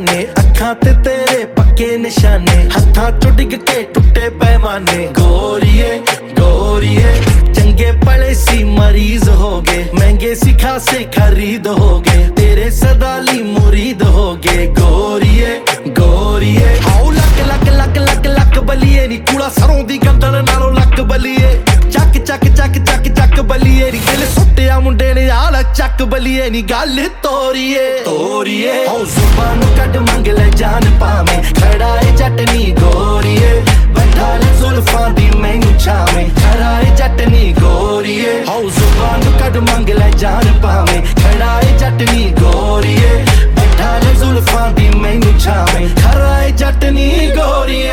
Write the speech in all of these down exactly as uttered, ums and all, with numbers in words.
जाने अखां ते तेरे पक्के निशाने हत्थां चों डिग के टुटे पैमाने गोरिए गोरिए चंगे पले सी मरीज हो गए महंगे सी खासे खरीद हो गए तेरे सदाली मुरीद हो गए गोरिए गोरिए आओ लक लक लक लक लक बलिए नी कूड़ा सरों दी गंदल नालों लक बलिए चक चक चक चक चक बलिए नी दिल सुट्टिया मुंडे ने आल चक बलिए नी गल तोरिए तोरिए ओ जुबान कट मंग ले जान पावे खड़ा है चटनी गोरिए बैठा ले जुल्फां दी मैनू छावे खड़ा है चटनी गोरिए ओ जुबान कट मंग ले जान पावे खड़ा है चटनी गोरिए बैठा ले जुल्फां दी मैनू छावे खड़ा है चटनी गोरिए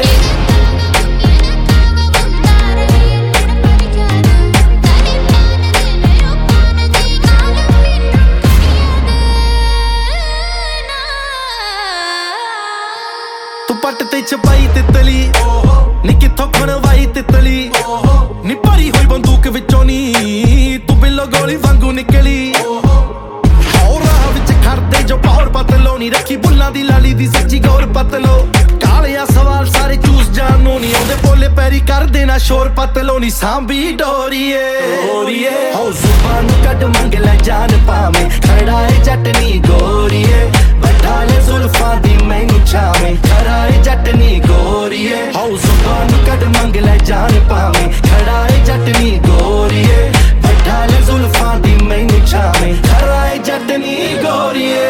पट ते छपाई तितली नी किथों खणवाई तितली नी भरी होई बंदूक विचों नी तू बिल्लो गोली वांगू निकली और राह विच खड़दे जो पौर पतलो नी रखी बुल्लां दी लाली दी सच्ची गौर पतलो कालिया सवाल सारे चूस जानो नी ओदे बोले पैरी कर देना शोर पतलो नी सांभी डोरिए डोरिए हो जुबान कट मंग ले जान पावे खड़ा है चटनी गोरिए बैठा ले जुल्फां दी मैनू छावे खड़ा है चटनी गोरिए हो जुबान कट मंग ले जान पावे खड़ा है चटनी गोरिए बैठा ले जुल्फां दी मैनू छावे खड़ा है चटनी गोरिए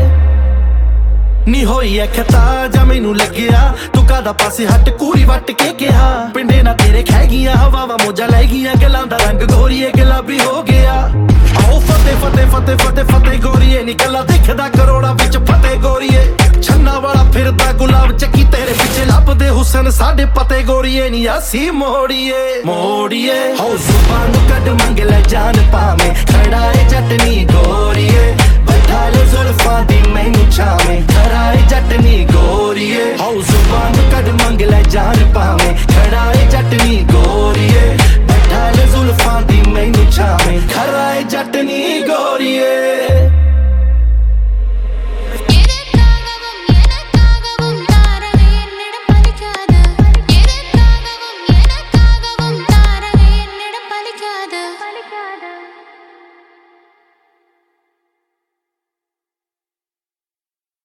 नी होई है खता जा मैनू लग्या तू कादा पासे हट कूरी वट के कहा पिंडे ना तेरे खै गियां हवावां मौजा लै गियां गलां दा रंग गोरीए गुलाबी हो गया आओ फते फते फते फते फते गोरीए नी गल्लां देखदा करोड़ा विच फते गोरीए छन्ना वाला फिरदा गुलाब चक्की तेरे पिछे लभदे हुसन साडे पते गोरीए नी असी मोड़िए मोड़िए हो जुबान कट मंग ले जान